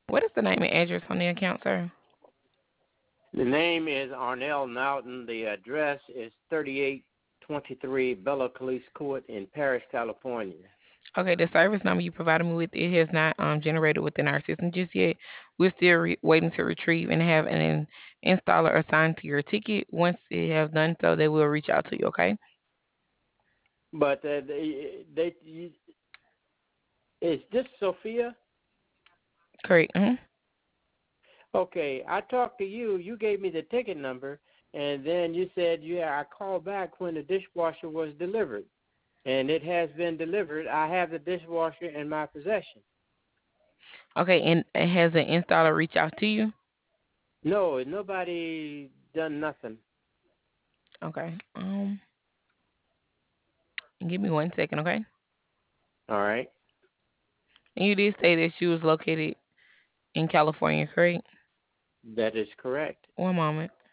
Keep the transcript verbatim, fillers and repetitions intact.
What is the name and address on the account, sir? The name is Arnell Naughton. The address is thirty-eight twenty-three Bella Police Court in Paris, California. Okay, the service number you provided me with, it has not um generated within our system just yet. We're still re- waiting to retrieve and have an in- installer assigned to your ticket. Once they have done so, they will reach out to you. Okay. But uh, they, they, is this Sophia? Correct. hmm Okay, I talked to you. You gave me the ticket number, and then you said, yeah, I called back when the dishwasher was delivered, and it has been delivered. I have the dishwasher in my possession. Okay, and has an installer reach out to you? No, nobody done nothing. Okay. Um, give me one second, okay? All right, And you did say that you was located in California, correct? that is correct. One moment.